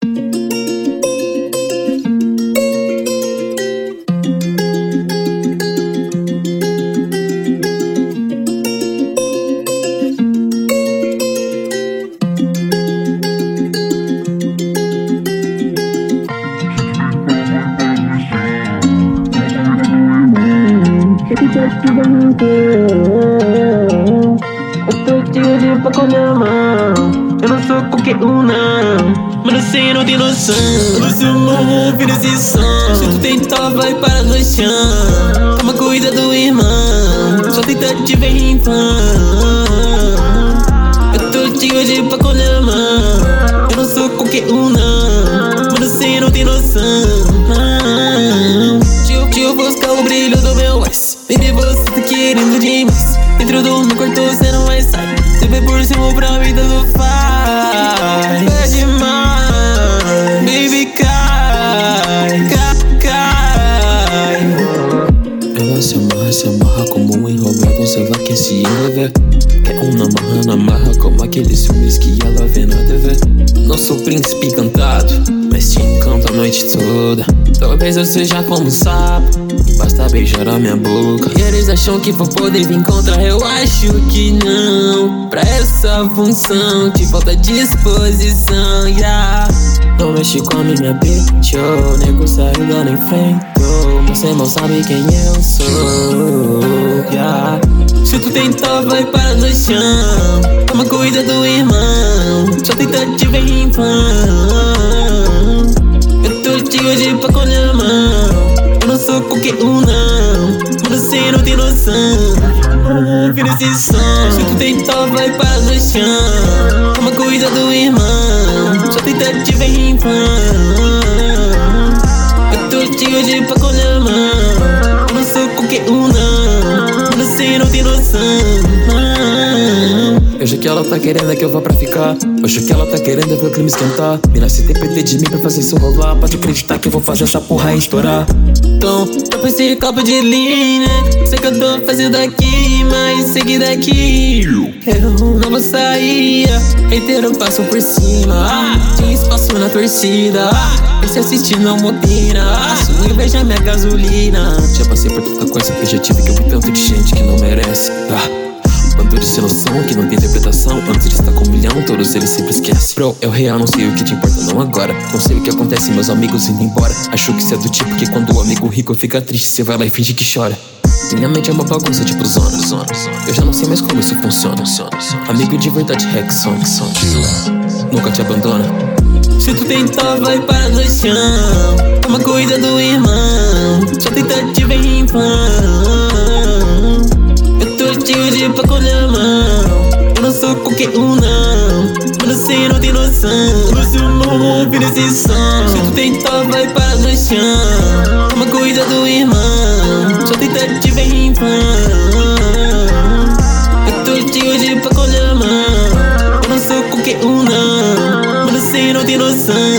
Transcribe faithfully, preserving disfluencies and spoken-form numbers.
Eu tô cheio de faca na mão. Eu não sou qualquer um não. Mano, cê não tem noção. No seu morro ouvindo esse som. Se tu tentar vai para no chão. Toma cuidado, irmão. Só tentativa é em vão. Eu tô cheio de faca na mão. Eu não sou qualquer um não. Mano, cê não tem noção. Tio, tio, busca o brilho do meu ice. Baby, você tá querendo demais. Dentro do meu quarto cê não vai sair. Cê vai por cima pra vida do faz. É demais, baby, cai, cai, cai. Ela se amarra, se amarra como um enrolado. Você vai quer se envolver. É uma amarra na marra, como aqueles filmes que ela vê na T V. Não sou príncipe encantado, mas te encanto a noite toda. Talvez eu seja como um sapo, e basta beijar a minha boca. E eles acham que vão poder me encontrar, eu acho que não. Pra essa função te falta disposição, yeah. Não mexe com a minha bitch, oh. Nego saiu dando em frente, oh. Você não sabe quem eu sou, yeah. Se tu tentar vai para no chão. Toma cuidado, irmão. Só tentativa é em vão. Eu tô cheio de faca na mão. Eu não sou qualquer um não. Mano, cê não tem noção. Ouvindo esse som. Se tu tentar vai para no chão. Toma cuidado, irmão. Só tentativa é em vão. Eu tô cheio de faca na mão. Eu não sou qualquer um não. Você não tem noção. Hoje que ela tá querendo é que eu vá pra ficar. Hoje que ela tá querendo é ver o clima esquentar. Mina, se tem P T de mim pra fazer isso rolar, pode acreditar que eu vou fazer essa porra aí estourar. Então, topa esse copo de lean, né? Sei que eu tô fazendo aqui, mas segui daqui. Eu não vou sair, inteiro passo por cima. Ah, tinha espaço na torcida. Ah, esse assistir não opina. Ah, sua inveja é minha gasolina. Já passei por tanta coisa que eu já tive, que eu vi tanto de gente que não merece. Ah, bando de sem noção que não tem interpretação. Antes de estar com um milhão, todos eles sempre esquecem. Bro, é o real, não sei o que te importa não agora. Não sei o que acontece, meus amigos indo embora. Acho que cê é do tipo que quando o amigo rico fica triste, cê vai lá e finge que chora. Minha mente é uma bagunça tipo zona, zona, zona. Eu já não sei mais como isso funciona, funciona, funciona. Amigo de verdade, Rexon, Rexon. Nunca te abandona. Se tu tentar vai para no chão. Toma cuidado, irmão. Só tentativa é em vão. Eu tô cheio de faca na mão. Eu não sou qualquer um não. Mano, cê não tem noção. No seu morro ouvindo esse som. Se tu tentar vai para no chão. Toma cuidado, irmão. Só tentativa é em vão. Eu tô cheio de faca na mão. Eu não sou qualquer um não. Mano, cê não tem noção.